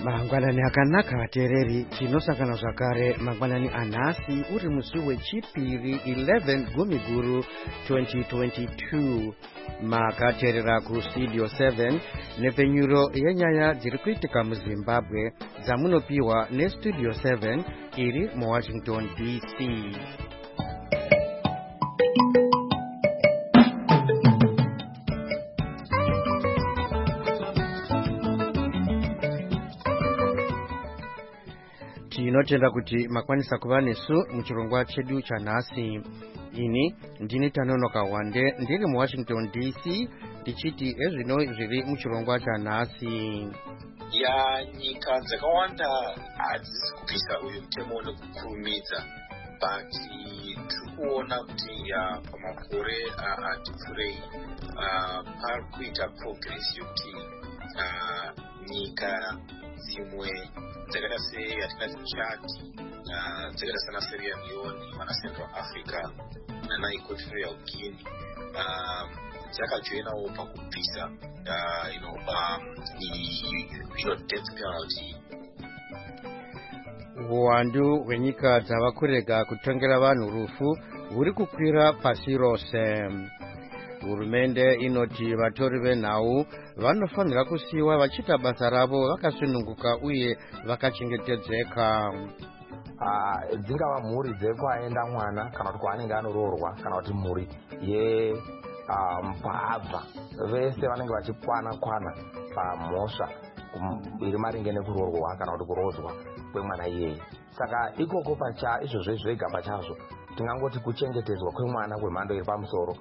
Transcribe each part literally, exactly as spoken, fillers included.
Mangwanani akanaka atereri tinosangana zvakare mangwanani anhasi uri musi wechipiri eleven Gumiguru twenty twenty-two. Makaterera kustudio seven nepenyuro yenyaya dziri kuitika muZimbabwe dzamunopiwa nestudio seven iri muWashington D C. Tinotenda kuti makwanisa kuva nesu muchirongwa chedu chanhasi. Ini ndini Tanonoka Wande ndiri muWashington D C ndichiti ezvino zviri muchirongwa chanhasi. Ya nyika dzakawanda hadzisi kupisa uyu mutemo nekukurumidza, but tiri kuona kuti ya pamakore ati pfurei pari kuita progress yokuti nyika dzimwe dzakaita seyatingati Chad, dzakaita sana Sierra Leone, mana Central Africa nana Equatorial Guinea dzakajoinawo pakubvisa you know um you know death penalty. Uwandu hwenyika dzava kurega kutongera vanhu rufu huri kukwira pasi rose. Hurumende inoti vatori venhau vanofanira kusiyiwa vachiita basa ravo vakasununguka uye vakachengetedzeka. Uh, dzingava mhuri dzekwaenda mwana kana kuti kwaanenge anoroorwa kana kuti mhuri ye mbavha um, vese vanenge vachikwana kwana pamhosva iri maringe nekuroorwa kana kuti kurodzwa kwemwana iyeye. Saka ikoko pacha izvozvo zvega pachazvo tingangoti kuchengetedzwa kwemwana kwemhando iri pamusoro.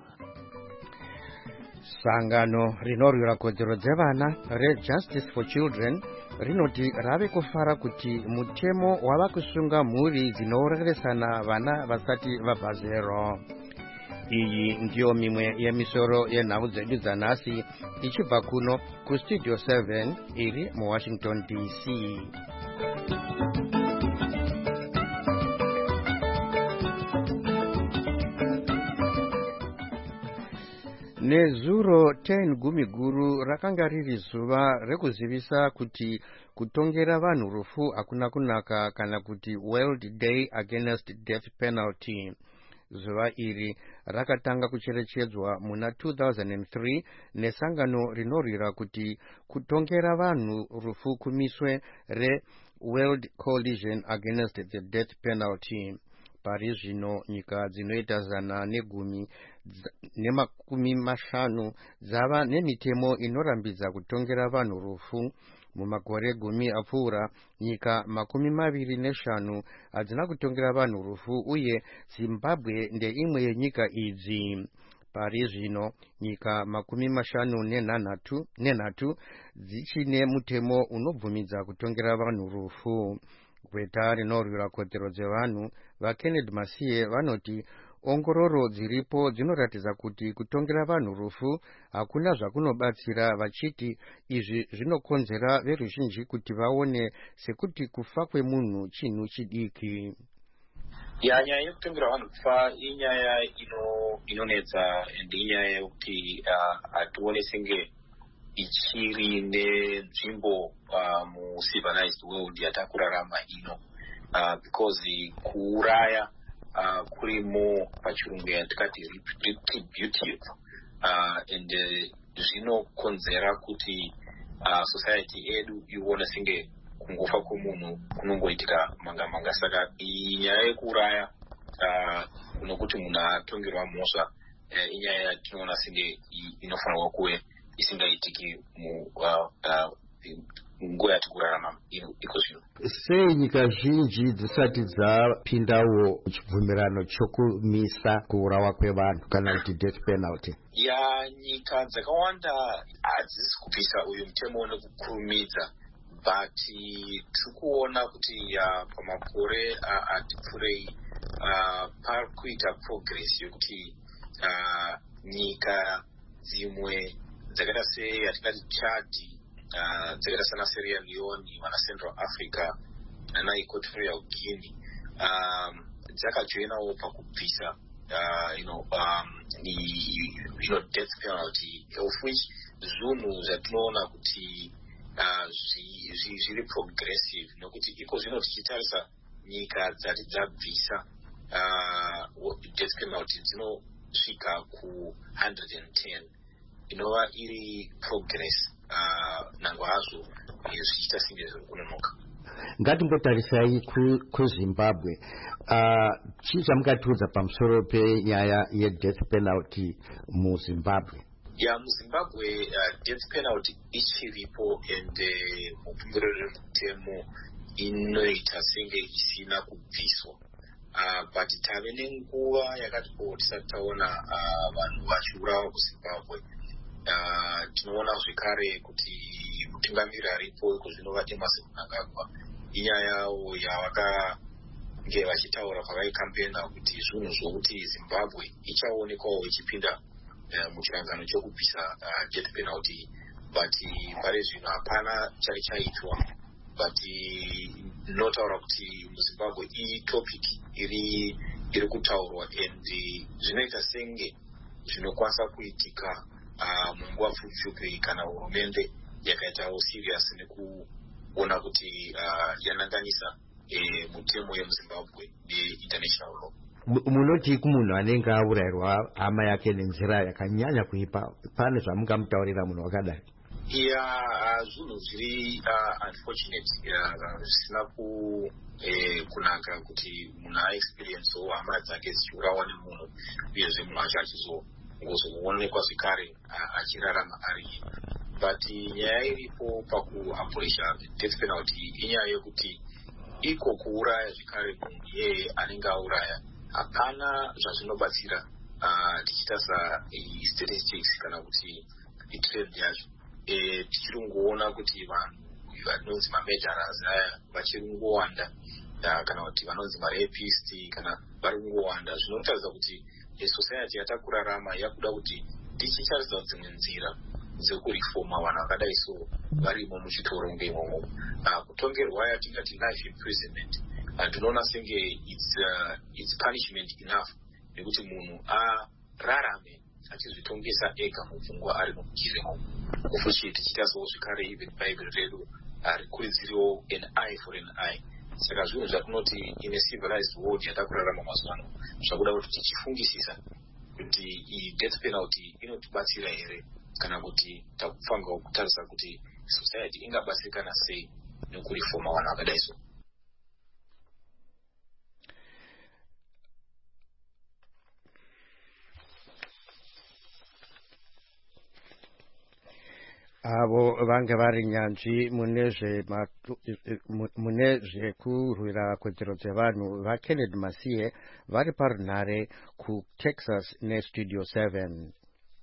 Sangano rinorwira kodzero dzevana reJustice for Children rinoti rave kufara kuti mutemo wava kusunga mhuri dzinoreresana vana vasati vabva zero. Iyi ndiyo mimwe yemisoro yenhau dzedu dzanhasi ichibva kuno kustudio seven iri muWashington D C. Nezuro ten Gumiguru rakanga riri zuva rekuzivisa kuti kutongera vanhu rufu hakuna kunaka kana kuti World Day Against Death Penalty. Zuva iri rakatanga kucherechedzwa muna two thousand three nesangano rinorwira kuti kutongera vanhu rufu kumiswe reWorld Coalition Against the Death Penalty. Pari zvino nyika dzinoita zana negumi nemakumi mashanu dzava nemitemo inorambidza kutongera vanhu rufu. Mumakore gumi apfuura nyika makumi maviri neshanu hadzina kutongera vanhu rufu uye Zimbabwe ndeimwe yenyika idzi. Pari zvino nyika makumi mashanu nenhanhatu nenhatu dzichine mutemo unobvumidza kutongera vanhu rufu. Gweta rinorwira kodzero dzevanhu vaKennedy Masiye vanoti ongororo dziripo dzinoratidza kuti kutongera vanhu rufu hakuna zvakunobatsira, vachiti izvi zvinokonzera veruzhinji kuti vaone sekuti kufa kwemunhu chinhu chidiki. Ya nyaya yekutongera vanhu kufa inyaya ino inonetsa ende inyaya yekuti hatione senge ichiri nenzvimbo uh, mu-civilized world yatakurarama ino uh, because kuuraya uh, kurimo pachirungu yatikati retributive uh, and zvinokonzera kuti uh, society edu ione senge kungofa kwemunhu kunongoitika manga manga. Saka inyaya yekuuraya uh, nokuti munhu atongerwa mhosva uh, inyaya yatinoona senge inofanirwa kuve isingaitiki nguva yatikurarama iko zvino. Sei nyika zhinji dzisati dzapindawo chibvumirano chokumisa kuurawa kwevanhu kana kuti death penalty? Ya nyika dzakawanda hadzisi kupisa uyu mutemo nekukurumidza, but tiri kuona kuti ya pamakore ati pfurei pari kuita progress yokuti nyika dzimwe dzakaita seyatingati Chad, uh, dzakaita sana Sierra Leone, mana Central Africa nana Equatorial Guinea um, dzakajoinawo pakubvisa uh, you know um, the you know death penalty, of which zvinhu zvatinoona kuti uh, zviri progressive nokuti iko zvino tichitarisa nyika dzati dzabvisa death penalty dzinosvika ku one hundred ten inova iri progress nangwa hazvo zvichiita singe zviri kunonoka. Ngatimbotarisai kuZimbabwe. Chii chamungatiudza pamusoro penyaya yedeath penalty muZimbabwe? Ya muZimbabwe uh, death penalty ichiripo ende mupungiro remutemo inoita senge isina kubviswa. Uh, but tave nenguva yakati po tisati taona uh, vanhu vachiurawa kuZimbabwe. Uh, tinoona zvekare kuti mutungamiriri aripo kuzvinova Emmerson Mnangagwa inyaya yawo yavakange vachitaura pavaikampena kuti zvinhu zvokuti Zimbabwe ichaonekwawo ichipinda uh, muchirangano chekubvisa uh, death penalty, but pari zvino hapana chari chaitwa, but ndinotaura kuti muZimbabwe iyi topic iri iri kutaurwa and zvinoita senge zvinokwanisa kuitika uh, munguva pfupi kana hurumende yakaitawo serious nekuona kuti uh, yananganisa eh, mutemo yemuZimbabwe ne-international law. Munoti kumunhu anenge aurayirwa hama yake nenzira yakanyanya kuipa, pane zvamungamutaurira munhu wakadai? Ya zvinhu zviri unfortunate zvisina ku kunaka kuti munhu aexperiencewo hama dzake zichiurawa nemunhu uyezve munhu acho achizoonekwa zvekare achirarama ari. But nyaya iripo pakuabolisha death penalty inyaya yekuti iko kuuraya zvekare munhu iyeye anenge auraya hapana zvazvinobatsira tichitarisa statistics kana kuti itrend yacho. Tichirungoona kuti vanhu vanonzi mamajors aya vachirungowanda kana kuti vanonzi marapist kana vari kungowanda, zvinotaridza kuti society yatakurarama yakuda kuti tichitarisa dzimwe nzira dzekurifoma vanhu vakadai so varimo muchitorongo imomo. Kutongerwa yatingati life imprisonment ndinoona senge it's, uh, it's punishment enough nekuti munhu ararame achizvitongesa ega mupfungwa ari mukiremo. Kufuchi tichitasawo zvekare even Bible redu arikurudziriwo an eye for an eye. Saka zvinhu zvatinoti in a civilized world yatakurarama mazuva ano zvakuda kuti tichifungisisa kuti iyi death penalty inotibatsira here kana kuti takupfangawo kutarisa kuti society ingabatsirikana sei nekurifoma vanhu vakadai so. avo vange vari nyanzvi mune zvekurwira kodzero dzevanhu vaKennedy Masiye vari parunhare kuTexas neStudio seven.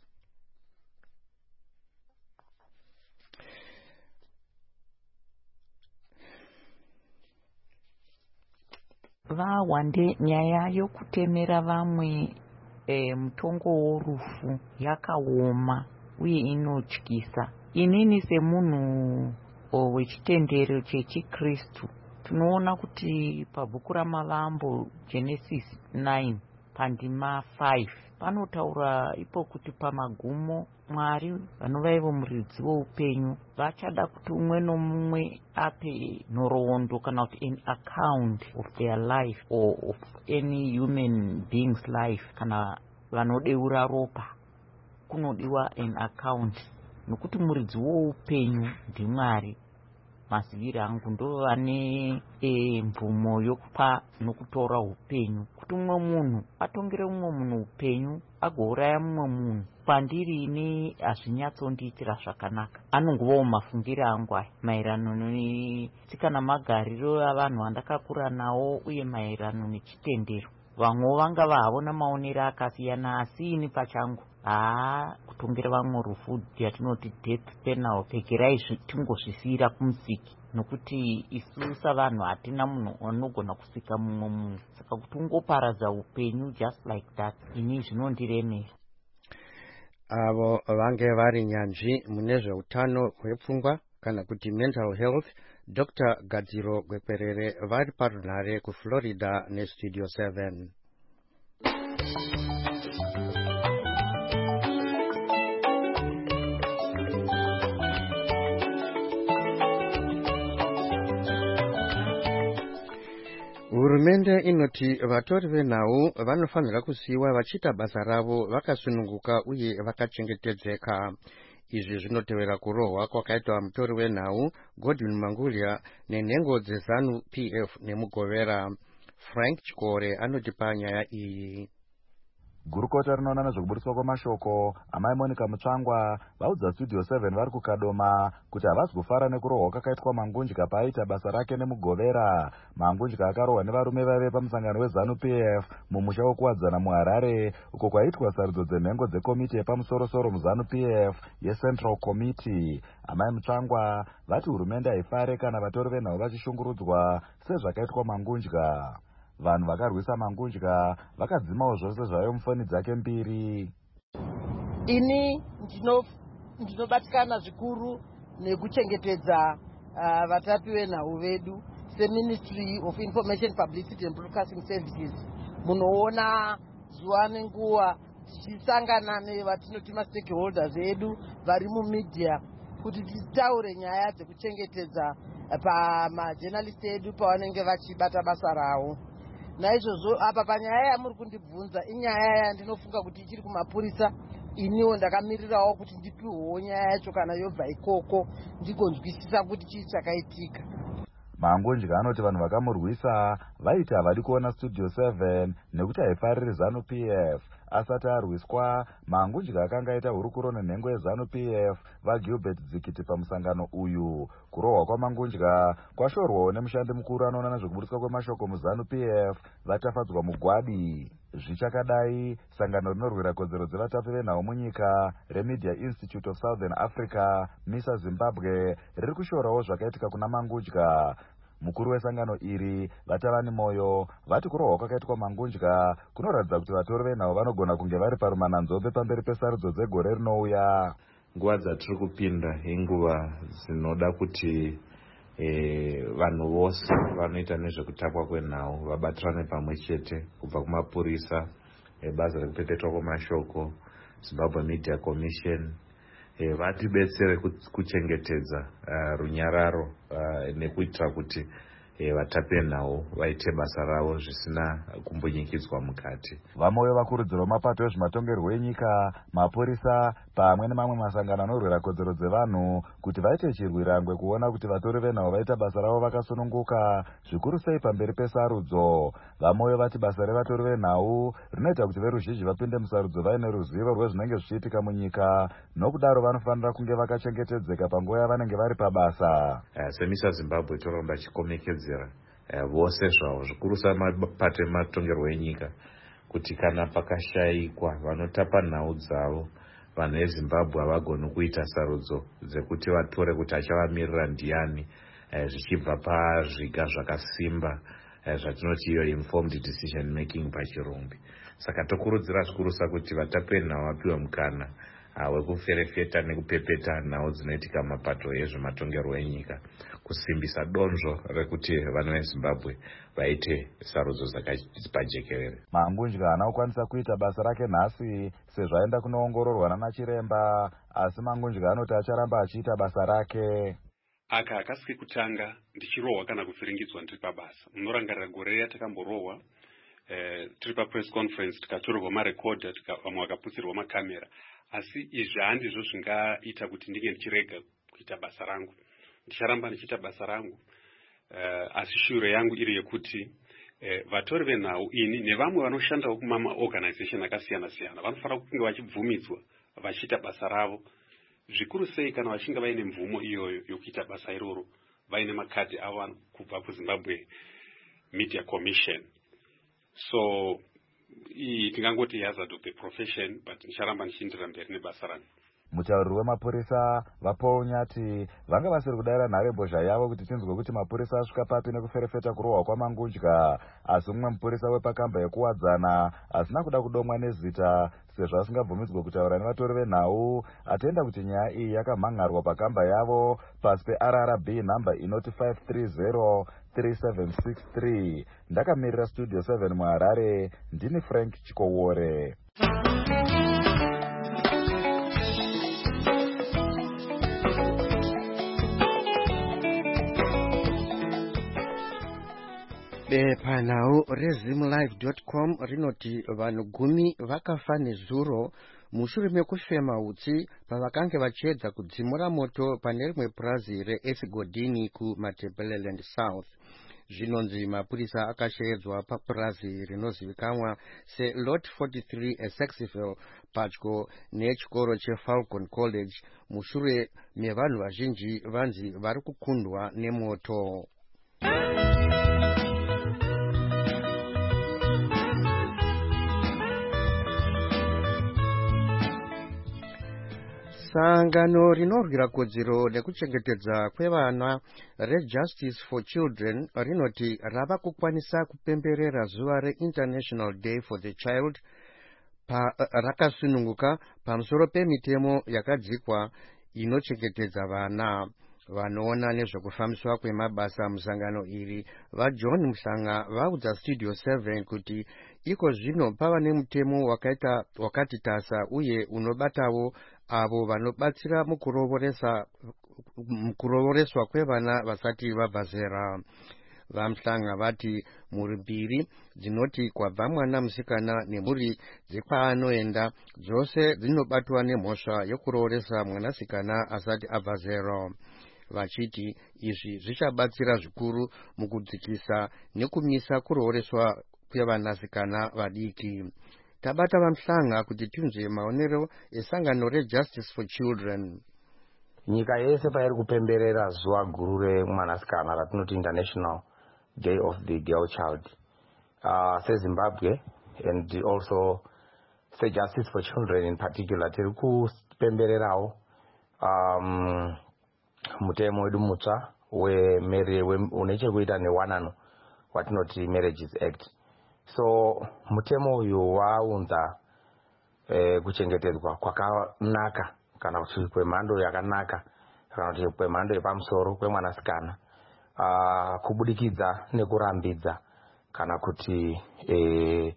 Vawande nyaya yokutemera vamwe e, mutongo worufu yakaoma uye inotyisa. Inini semunhu wechitendero chechikristu tinoona kuti pabhuku ramavambo Genesis nine pandima five panotaura ipo kuti pamagumo Mwari vanova ivo muridzi woupenyu vachada kuti umwe nomumwe ape nhoroondo kana kuti an account of their life or of any human being's life. Kana vanodeura ropa kunodiwa an account nokuti muridzi woupenyu ndiMwari. Maziviri angu ndo vane e, mvumo yokupa nokutora upenyu, kuti umwe munhu atongere umwe munhu upenyu agouraya mumwe munhu. Pandiri ini hazvinyatsondiitira zvakanaka. Anongovawo mafungiro angu aya maererano netsika namagariro avanhu vandakakura nawo uye maererano nechitendero. Vamwe vanga vahavona maonero akasiyana, asi ini pachangu haa kutongera vamwe rufu yatinoti death penalty pegerai tingozvisiyira kumusiki, nokuti isu savanhu hatina munhu anogona kusika mumwe munhu. Saka kuti ungoparadza upenyu just like that ini zvinondiremera. Avo vange vari nyanzvi mune zveutano hwepfungwa kana kuti mental health, Doctor Gadziro Gwekwerere vari parunhare kuFlorida neStudio seven. hurumende inoti vatori venhau vanofanira kusiyiwa vachiita basa ravo vakasununguka uye vakachengetedzeka. Izvi zvinotevera kurohwa kwakaitwa mutori wenhau Godwin Mangulya nenhengo dzezanu P F nemugovera. Frank Chikore anotipa nyaya iyi. Gurukota rinoona nezvekuburiswa kwamashoko amai Monica Mutsvangwa vaudza Studio seven vari kukadoma kuti havasi kufara nekurohwa kwakaitwa Mangundya paaita basa rake nemugovera. Mangundya akarohwa nevarume vaive pamusangano wezanu P F mumusha wokuwadzana muHarare uko kwaitwa sarudzo dzenhengo dzekomiti yepamusorosoro muzanu P F yeCentral Committee. Amai Mutsvangwa vati hurumende haifare kana vatori venhau vachishungurudzwa sezvakaitwa Mangundya. Vanhu vakarwisa Mangundya vakadzimawo zvose zvayo mufoni dzake mbiri. Ini ndinobatikana zvikuru nekuchengetedza uh, vatapi venhau vedu seMinistry of Information Publicity and Broadcasting Services. Munoona zuva nenguva tichisangana nevatinoti ma-stakeholders edu vari mumedia kuti titaure nyaya dzekuchengetedza pamajournalist edu pavanenge vachibata basa ravo. Naizvozvo apa panyaya yamuri kundibvunza inyaya yandinofunga kuti ichiri kumapurisa. Iniwo ndakamirirawo kuti ndipiwewo nyaya yacho kana yobva ikoko ndigonzwisisa kuti chii chakaitika. Mangundya anoti vanhu vakamurwisa vaiti havadi kuona Studio seven nekuti haifariri zanu P F. Asati arwiswa, Mangundya akanga aita hurukuro nenhengo yezanu P F vaGilbert Dzikiti pamusangano uyu. Kurohwa kwaMangundya kwashorwawo nemushandi mukuru anoona nezvekuburiswa kwemashoko muzanu P F vatafadzwa mugwadi. Zvichakadai, sangano rinorwira kodzero dzevatapi venhau munyika reMedia Institute of Southern Africa MISA Zimbabwe riri kushorawo zvakaitika kuna Mangundya. Mukuru wesangano iri Vatavani Moyo vati kurohwa kwakaitwa Mangundya kunoratidza kuti vatori venhau vanogona kunge vari parumananzombe pamberi pesarudzo dzegore rinouya. Nguva dzatiri kupinda inguva dzinoda kuti e, vanhu vose vanoita nezvekutapwa kwenhau vabatirane pamwe chete kubva kumapurisa, e, bazi rekupepetwa kwamashoko, Zimbabwe Media Commission, e, vatibetsere kuchengetedza uh, runyararo uh, nekuitira kuti e, vatapi venhau vaite basa ravo zvisina kumbunyikidzwa mukati. Vamoyo vakurudzirwa mapato ezvematongerwo enyika, mapurisa pamwe nemamwe masangano anorwira kodzero dzevanhu kuti vaite chirwirangwe kuona kuti vatori venhau vaita basa ravo vakasununguka, zvikuru sei pamberi pesarudzo. Vamoyo vati basa revatori venhau rinoita kuti veruzhinji vapinde musarudzo vaine ruzivo rwezvinenge zvichiitika munyika, nokudaro vanofanira kunge vakachengetedzeka panguva yavanenge vari pabasa. Uh, seMISA Zimbabwe toramba chikomekedzera uh, vose zvavo zvikuru samapato ematongerwo enyika kuti kana pakashayikwa vanotapa nhau dzavo vanhu veZimbabwe havagoni kuita sarudzo dzekuti vatore kuti achavamirira ndiani, uh, zvichibva pazviga zvakasimba uh, zvatinoti iyo informed decision making pachirungu. Saka tokurudzira zvikurusa kuti vatapi venhau vapiwe mukana uh, wekuferefeta nekupepeta nhau dzinoitika mapato ezvematongerwo enyika kusimbisa donzvo rekuti vanhu veZimbabwe vaite sarudzo dzakapajekerere. Mangundya haana kukwanisa kuita basa rake nhasi sezvo aenda kunoongororwa nana chiremba, asi Mangundya anoti acharamba achiita basa rake. Aka hakasiki kutanga ndichirohwa kana kuvhiringidzwa ndiri pabasa. Munorangarira gore reya takamborohwa, eh, tiri papress conference tikatorerwa marekodha, vamwe vakaputsirwa makamera. Asi izvi handizvo zvingaita kuti ndinge ndichirega kuita basa rangu. Ndicharamba ndichiita basa rangu, uh, asi shure yangu iri yekuti uh, vatori venhau ini nevamwe vanoshandawo kumama organization akasiyana siyana vanofanira kunge vachibvumidzwa vachiita basa ravo, zvikuru sei kana vachinge vaine mvumo iyoyo yokuita basa iroro, vaine makadhi avo kubva kuZimbabwe Media Commission. So iyi tingangoti hazard of the profession, but ndicharamba ndichiendera mberi nebasa rangu. Mutauriri wemapurisa vaPaul Nyati vanga vasiri kudaira nharembozha yavo kuti tinzwe kuti mapurisa asvika papi nekuferefeta kurohwa kwaMangundya, asi mumwe mupurisa wepakamba yekuwadzana asina kuda kudomwa nezita sezvo asingabvumidzwe kutaura nevatori venhau atenda kuti nyaya iyi yakamhangarwa pakamba yavo pasi peR R B nhamba inoti five three zero three seven six three. Ndakamirira Studio seven muHarare, ndini Frank Chikowore. Bepanhau rezimlive dot com rinoti vanhu gumi vakafa nezuro mushure mekufema utsi pavakange vachiedza kudzimura moto pane rimwe purazi reEthgodini kuMatabeleland South. Zvinonzi mapurisa akashedzwa papurazi rinozivikanwa seLot forty-three eSaxville padyo nechikoro cheFalcon College mushure mevanhu vazhinji vanzi vari kukundwa nemoto. Sangano rinorwira kodzero nekuchengetedza kwevana reJustice for Children rinoti rava kukwanisa kupemberera zuva reInternational Day for the Child pa rakasununguka pamusoro pemitemo yakadzikwa inochengetedza vana. Vanoona nezvekufambiswa kwemabasa musangano iri vaJohn Musanga vaudza Studio seven kuti iko zvino pava nemutemo wakaita wakati tasa uye unobatawo avo vanobatsira mukurovoresa mukurovoreswa kwevana vasati vabva zera. VaMuhlanga vati mhuri mbiri dzinoti kwabva mwana musikana nemhuri dzekwaanoenda dzose dzinobatwa nemhosva yokurovoresa mwanasikana asati abva zera, vachiti izvi zvichabatsira zvikuru mukudzikisa nekumisa kurovoreswa kwevanasikana vadiki. Tabata VaMuhlanga kuti tinzwe maonero esangano reJustice for Children. Nyika yese pairi kupemberera zuva guru remwanasikana ratinoti International Day of the Girl Child. Uh, seZimbabwe and also seJustice for Children in particular tiri kupembererawo um, mutemo wedu mutsva une chekuita newanano watinoti Marriages Act. So mutemo uyu waunza eh, kuchengetedzwa kwakanaka kana kuti kwemhando yakanaka kana kuti kwemhando yepamusoro kwemwanasikana uh, kubudikidza nekurambidza kana kuti eh,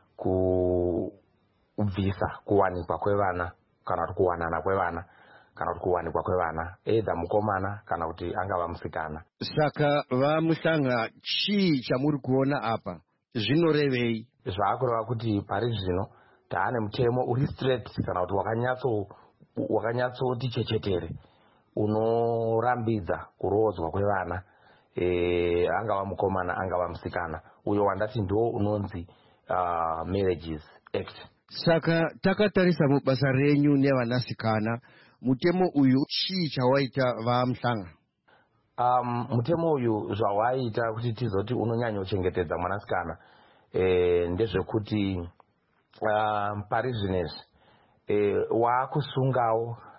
kubvisa kuwanikwa kwevana kana kuti kuwanana kwevana kana kuti kuwanikwa kwevana either mukomana kana kuti angava musikana. Saka VaMuhlanga chii chamuri kuona apa zvinorevei? Zvaakureva kuti pari zvino taane mutemo uri straight kana kuti wakanyatso wakanyatsoti chechetere unorambidza kurodzwa kwevana e, angava mukomana angava musikana, uyo wandati ndo unonzi uh, Marriages Act. Saka takatarisa mubasa renyu nevanasikana, mutemo uyu chii chawaita VaMuhlanga? Um, mutemo uyu zvawaita kuti tizoti unonyanya kuchengetedza mwanasikana e, ndezvekuti uh, pari zvinezvi e, waakusungawo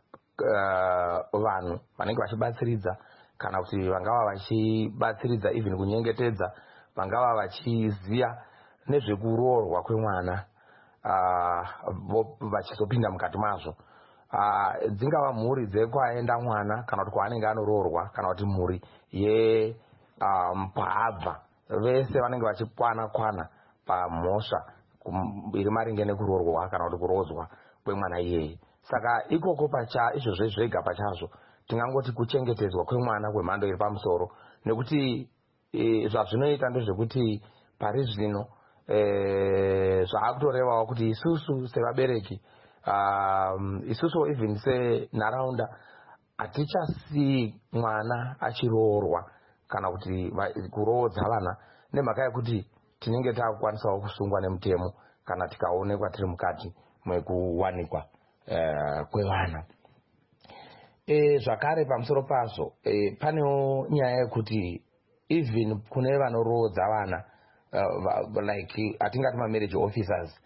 uh, vanhu vanenge vachibatsiridza kana kuti vangava vachibatsiridza even kunyengetedza vangava vachiziya nezvekuroorwa kwemwana uh, vachizopinda mukati mazvo. Uh, dzingava mhuri dzekwaenda mwana kana kuti kwaanenge anoroorwa kana kuti mhuri ye um, paabva vese vanenge vachikwana kwana pamhosva iri maringe nekuroorwa kana kuti kurodzwa kwemwana iyeye. Saka ikoko pacha izvozvo zvega pachazvo tingangoti kuchengetedzwa kwemwana kwemhando iri pamusoro, nekuti e, zvazvinoita ndezvekuti pari zvino e, zvaakutorevawo kuti isusu sevabereki Um, isusu even senharaunda hatichasii mwana achiroorwa kana kuti kuroodza vana nemhaka yekuti tinenge taakukwanisawo kusungwa nemutemo kana tikaonekwa tiri mukati mwekuwanikwa uh, kwevana. E, zvakare pamusoro pazvo e, panewo nyaya yekuti even kune vanoroodza vana uh, like atingati mamarriage officers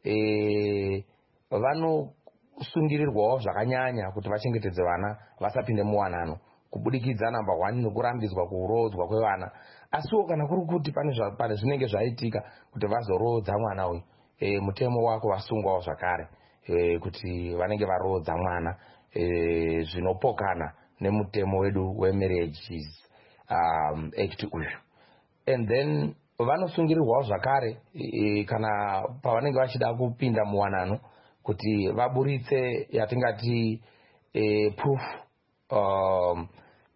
e, vanosungirirwawo zvakanyanya kuti vachengetedze vana vasapinde muwanano kubudikidza namba one nekurambidzwa kurodzwa kwevana. Asiwo kana kuri kuti pane pane zvinenge zvaitika kuti vazorodza mwana uyu e, mutemo wako wasungwawo zvakare e, kuti vanenge varodza mwana e, zvinopokana nemutemo wedu weMarriages um, Act uyu. And then vanosungirirwawo zvakare e, kana pavanenge vachida kupinda muwanano kuti vaburitse yatingati e, proof um,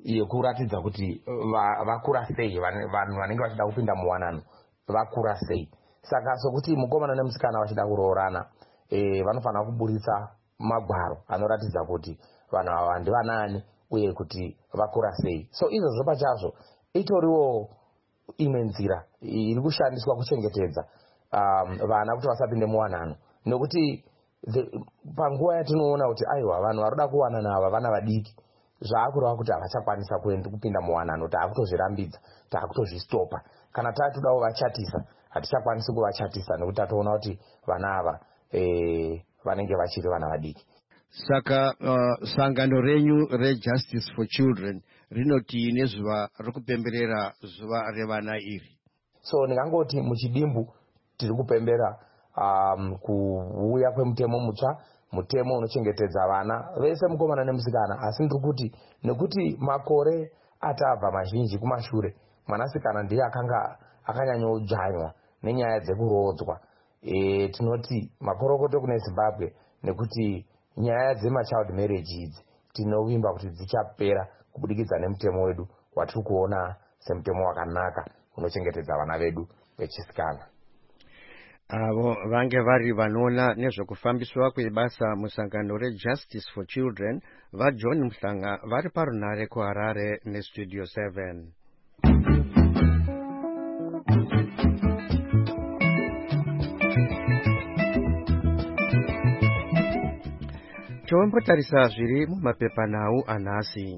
yekuratidza kuti vakura sei, vanhu vanenge vachida kupinda muwanano vakura sei. Saka sokuti mukomana nemusikana vachida kuroorana e, vanofanira kuburitsa magwaro anoratidza kuti vanhu ava ndivanani uye kuti vakura sei. So izvozvo pachazvo itoriwo imwe nzira iri kushandiswa kuchengetedza um, vana kuti vasapinde muwanano, nekuti panguva yatinoona kuti aiwa vanhu varoda kuwanana ava vana vadiki, zvaakureva kuti havachakwanisa kuenda kupinda muwanano, taakutozvirambidza, taakutozvistopa. Kana taatodawo vachatisa hatichakwanisi kuvachatisa nekuti tatoona kuti vana ava e, vanenge vachiri vana vadiki. Saka uh, sangano renyu reJustice for Children rinoti nezuva rokupemberera zuva revana iri. So ndingangoti muchidimbu tiri kupembera um, kuuya kwemutemo mutsva, mutemo unochengetedza vana vese mukomana nemusikana. Asi ndiri kuti nekuti makore atabva mazhinji kumashure, mwanasikana ndiye akanga akanyanyojanywa nenyaya dzekurodzwa. E, tinoti makorokoto kune Zimbabwe nekuti nyaya dzemachild marriage idzi tinovimba kuti dzichapera kubudikidza nemutemo wedu watiri kuona semutemo wakanaka unochengetedza vana vedu vechisikana. Avo vange vari vanoona nezvekufambiswa kwebasa musangano reJustice for Children vaJohn Mhlanga vari parunare kuHarare neStudio seven. Tombotarisa zviri mumapepanhau anhasi.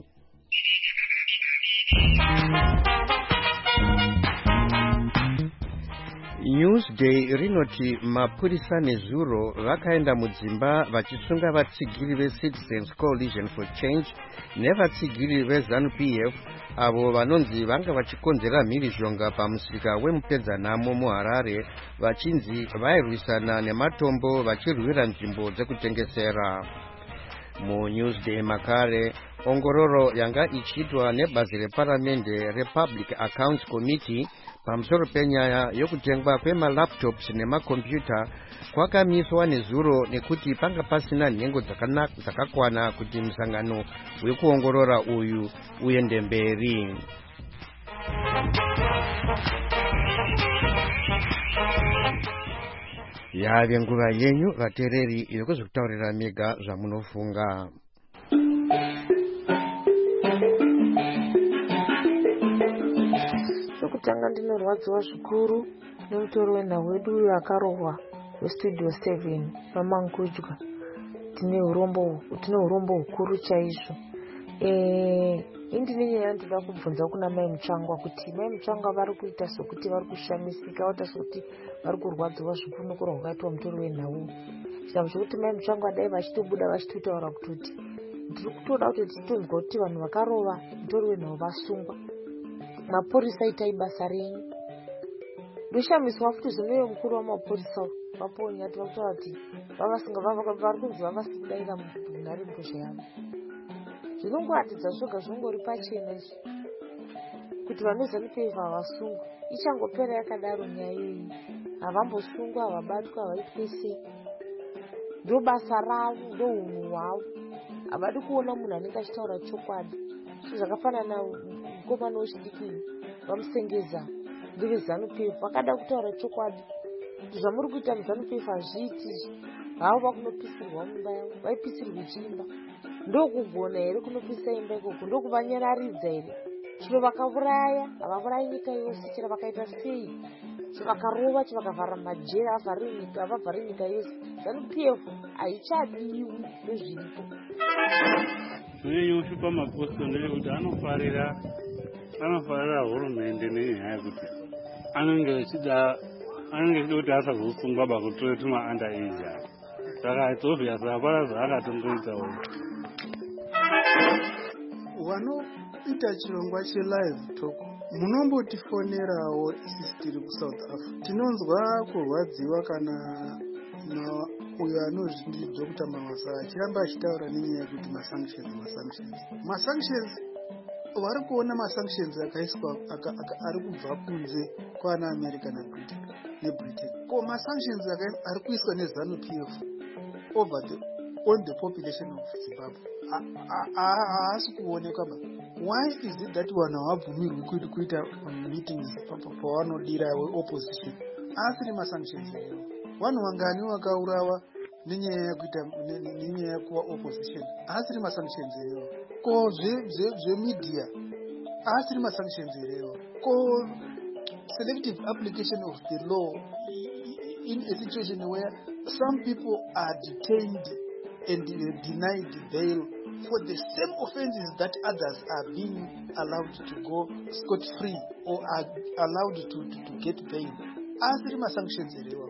Newsday rinoti mapurisa nezuro vakaenda mudzimba vachisunga vatsigiri veCitizens Coalition for Change nevatsigiri veZANU-P F avo vanonzi vanga vachikonzera mhirizhonga pamusika wemupedzanamo muHarare vachinzi vairwisana nematombo vachirwira nzvimbo dzekutengesera. MuNewsday makare ongororo yanga ichiitwa nebazi reparamende rePublic Accounts Committee pamusoro penyaya yokutengwa kwemalaptops nemakombiyuta kwakamiswa nezuro nekuti panga pasina nhengo dzakakwana kuti musangano wekuongorora uyu uende mberi. Yave nguva yenyu vateereri yokuzokutaurira mega zvamunofunga. Chokutanga ndinorwadziwa zvikuru nemutoro wenhau wedu uyo akarohwa weStudio seven vaMangudya. Tine urombo tine urombo hukuru chaizvo. Eh indine nyaya ndoda kubvunza kuna Mai Mutsvangwa kuti Mai Mutsvangwa vari kuita sokuti vari kushamisika, vaita sokuti vari kurwadziwa zvikuru nokurohwa kwakaitwa mutoro wenhau. Chikamu chokuti Mai Mutsvangwa dai vachitobuda vachitotaura kuti ndiri kutoda kuti titonzwa kuti vanhu vakarova mutoro wenhau vasungwa. Mapurisa itai basa renyu. Ndoshamiswa futi zvinoyo mukuru wamapurisa vaponya ati vakutaura kuti vavasinga vari kunzi vavasikudaira munhare mbozha yavo. Zvinongoratidza zvoga zvongori pachena izvi kuti vanoZANU-P F havasungwa. Ichangopera yakadaro nyaya iyi, havambosungwa, havabatwa, havaitwi sei. Ndo basa ravo, ndo unhu hwavo. Havadi kuona munhu anenge achitaura chokwadi. Zvakafanana mukomana wechidiki vamusengeza ndeveZANU-P F vakada kutaura chokwadi. Zvamuri kuita muZANU-P F hazviiti havo vakunopisirwa mumba yavo, vaipisirwa chiimba. Ndokugona here kunopisa imba ikoko, ndokuvanyararidza here. Chino vakauraya, havaurai nyika yose, chero vakaita sei, chivakarowa, chivakavhara majera, havavhari nyika yose. ZANU-P F haichadiwi nezviripo. Zvonyanya kushupa maposto ndeyekuti anofarira anofarira hurumende nenyaya yekuti anenge achida anenge achida kuti asazosungwa pakutore tumaanda age avo. Saka it's obvious hapana zvaakatongoitawo. Vanoita chirongwa chelive talk munombotifonerawo isi tiri kuSouth Africa. Tinonzwa kurwadziwa kana uyo anozvindidzo kuti mabasa achiramba achitaura nenyaya yekuti masanctions masanctions masanctions vari kuona masanctions akaiswa ari kubva kunze kwana America naBritain neBritain. Ko masanctions ari kuiswa neZANU-P F over the on the population of Zimbabwe haasi kuonekwa ba. why is it that vanhu havabvumirwi kuti kuita meetings pavanodira opposition asiri masanctions eyo? Vanhu vangani vakaurawa nenyaya yekuita nenyaya yekuva opposition asiri masanctions eyo? Ko zvemedia asiri masanctions eyo? Ko selective application of the law in a situation where some people are detained and denied bail for the same offenses that others are being allowed to go scot-free or are allowed to, to, to get bail. Asiri masanctions erewa.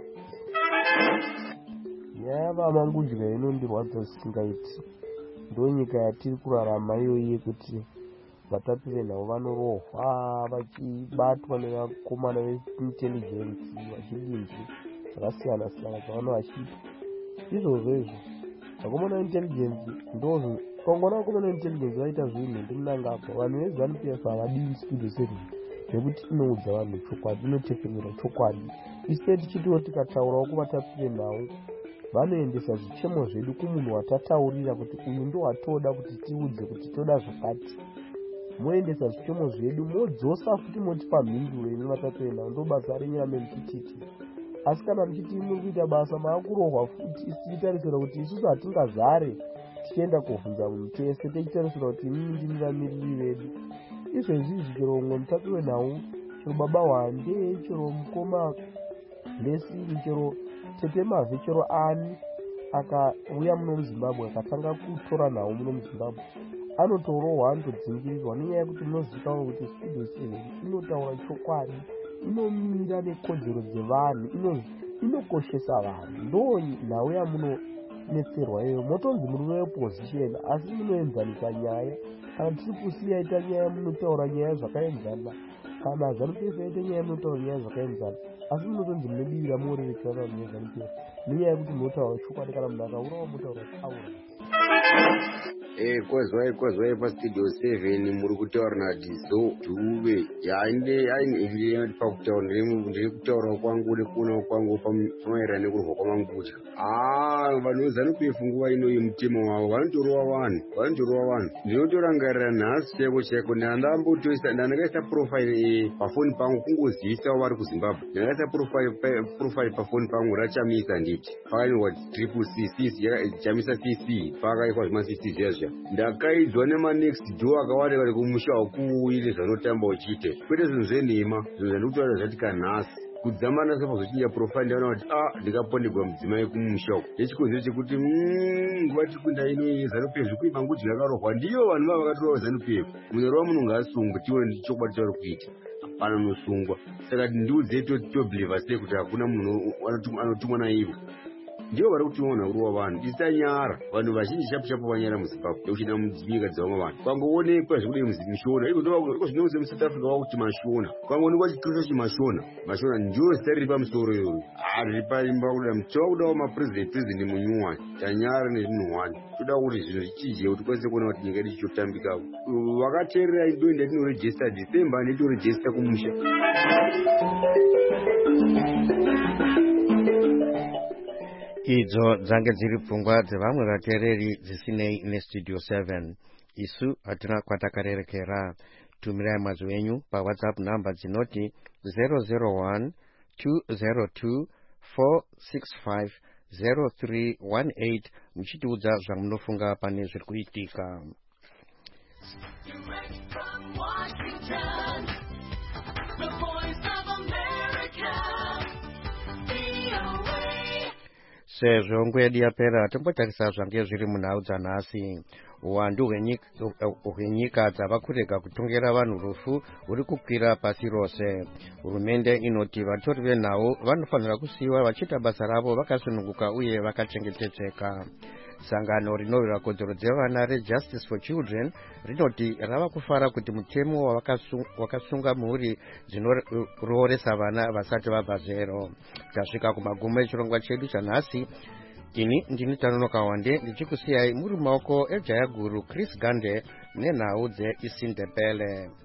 Yava mangudya inondirwadza zvisingaiti. Ndo nyika yatiri kurarama iyoyi kuti vatapi venhau vanorohwa vachibatwa nevakomana veintelligence vachidinzi zvakasiyana siyana zvavano vachiita. Izvozvo izvo vakomana intelligence ndozvo kongona vakomana intelligence vaita zvinhu ndimunangapa vanhu veZANU P F havadii studio seven nekuti inoudza vanhu chokwadi, inotefemera chokwadi. Instead chitiwo tikataurawo kuvatapi venhau vanoendesa zvichemo zvedu kumunhu watataurira kuti uyu ndo watoda kuti tiudze kuti toda zvakati. Moendesa zvichemo zvedu modzosa futi motipa mhinduro ine vatapi venhau, ndo basa renyu ramuchititi. Asi kana muchiti muri kuita basa maakurohwa futi tichitarisira kuti isusu hatingazare tichienda kobvunza munhu tese tichitarisira kuti inini ndini vamiriri vedu. Izvezvizvi chero umwe mutapi wenhau, chero baba Wande, chero mukoma Blessing, chero tete Mavhe, chero ani akauya muno muZimbabwe akatanga kutora nhau muno muZimbabwe anotorohwa anotodzingirirwa nenyaya yekuti munozivikanwa kuti Studio seven inotaura chokwadi, inomira nekodzero dzevanhu, inokoshesa vanhu. Ndo nhau yamunonetserwa iyoyo. Motonzi muri weopposition asi munoenzanisa nyaya. Kana Triple C yaita nyaya munotaura nyaya zvakaenzana, kana ZANU P F yaita nyaya munotaura nyaya zvakaenzana, asi munotonzi munodivira morerekana neZANU P F nenyaya yekuti munotaura chokwadi. Kana munhu akaurawa motaura aura. Eh, kwazwai kwazwai paStudio seven muri kutaura naDizo Dube. Yainde yaine pakutaura ndiri kutaura kwangu uri kuona kwangu pamaererano nekurwa kwamangudya. Ah, vanhu veZANU P F nguva inoyi mutemo wavo vanotorova vanhu, vanotorova vanhu. Ndinotorangarira nhasi chaiko chaiko ndandambotoisa ndandakaisa profile pafoni pangu kungozivisawo vari kuZimbabwe. Ndakaisa profile profile pafoni pangu rachamisa nditi. Pakanyorwa Triple C C chamisa C C pakaikwa zvima C C zviya. Ndakaidzwa nemanext door akawanda vari kumusha wakuuire zvanotamba uchiite. Kwete zvinhu zvenhema, zvinhu zvandikutaura zvati kanhasi. Kudzamana sepazochinja profile ndaona kuti ah ndikaponderwa mudzimai kumusha uko. Nechikonzero chekuti nguva tikunda ino ZANU P F zvikuipa ngudzi yakarohwa ndiyo vanhu vava vakatora ZANU P F. Munyoro wamunhu ngaasungwe tione ndichokwadi chauri kuita. Hapana unosungwa. Saka ndiudze tobhiliva sei kuti hakuna munhu anotumwa naivo. Ndiyo vari kutimona kuruwa vanhu tisanyara vanhu vazhinji chapu chapu vanyara muZimbabwe uchida munyika dzavamwe vanhu kwangoonekwa zvekudai muzimishona iko ndo zvino muSouth Africa wakuti mashona kwangoonekwa chikristo chimashona mashona ndiyo zita riri pamusoro iyoyo ari paimba kuda mutova kudawo mapresident president munyuwani tanyara nezvinhuwani toda kuti zvinhu zvichije kuti tikwanise kuona kuti nyika yedu ichitotambikawo vakateerera ido ndatinorejista December nditorejista kumusha. Idzo dzange dziri pfungwa dzevamwe vateereri dzisinei neStudio seven. Isu hatina kwatakarerekera. Tumirai mazwi enyu paWhatsApp namba dzinoti zero zero one two zero two four six five zero three one eight muchitiudza zvamunofunga pane zviri kuitika. Sezvo nguva yedu yapera tombotarisa zvange zviri munhau dzanhasi. Uwandu hwenyika dzava kurega kutongera vanhu rufu huri kukwira pasi rose. Hurumende inoti vatori venhau vanofanira kusiyiwa vachiita basa ravo vakasununguka uye vakachengetedzeka. Sangano rinorwira kodzero dzevana reJustice for Children rinoti rava kufara kuti mutemo wakasunga mhuri dzinorooresa vana vasati vabva zero. Tasvika kumagumo echirongwa chedu chanhasi. Ini ndini Tanonoka Wande ndichikusiyai muri mumaoko eJaya Guru Chris Gande nenhau dzeIsindebele.